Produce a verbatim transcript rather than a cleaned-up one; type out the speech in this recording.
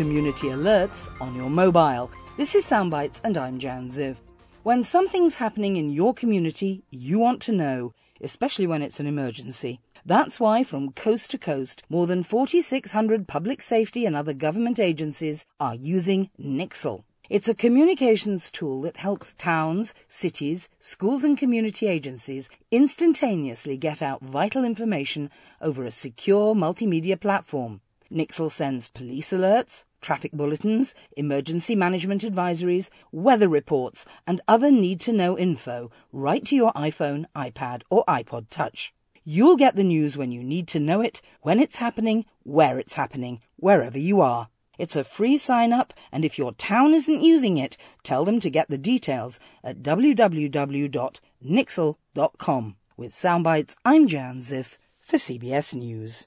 community alerts on your mobile. This is Soundbites and I'm Jan Ziv. When something's happening in your community, you want to know, especially when it's an emergency. That's why from coast to coast, more than forty-six hundred public safety and other government agencies are using Nixle. It's a communications tool that helps towns, cities, schools and community agencies instantaneously get out vital information over a secure multimedia platform. Nixle sends police alerts, traffic bulletins, emergency management advisories, weather reports and other need-to-know info right to your iPhone, iPad or iPod Touch. You'll get the news when you need to know it, when it's happening, where it's happening, wherever you are. It's a free sign-up, and if your town isn't using it, tell them to get the details at w w w dot nixle dot com. With Soundbites, I'm Jan Ziff for C B S News.